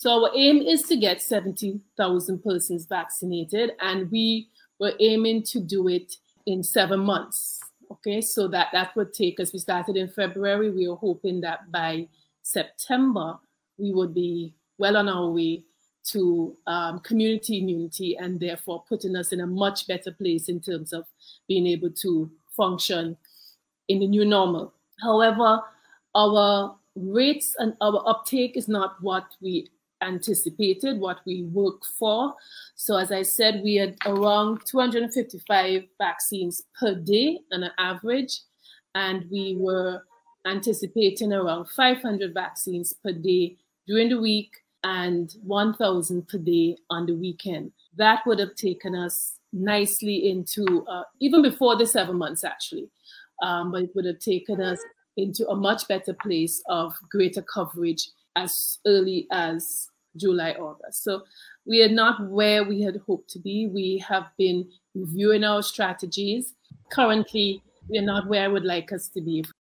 So our aim is to get 70,000 persons vaccinated, and we were aiming to do it in 7 months. Okay, so that would take us, we started in February, we were hoping that by September, we would be well on our way to community immunity, and therefore putting us in a much better place in terms of being able to function in the new normal. However, our rates and our uptake is not what we anticipated, what we worked for. So as I said, we had around 255 vaccines per day on an average, and we were anticipating around 500 vaccines per day during the week and 1,000 per day on the weekend. That would have taken us nicely into, even before the 7 months actually, but it would have taken us into a much better place of greater coverage as early as July, August. So we are not where we had hoped to be. We have been reviewing our strategies. Currently, we are not where I would like us to be.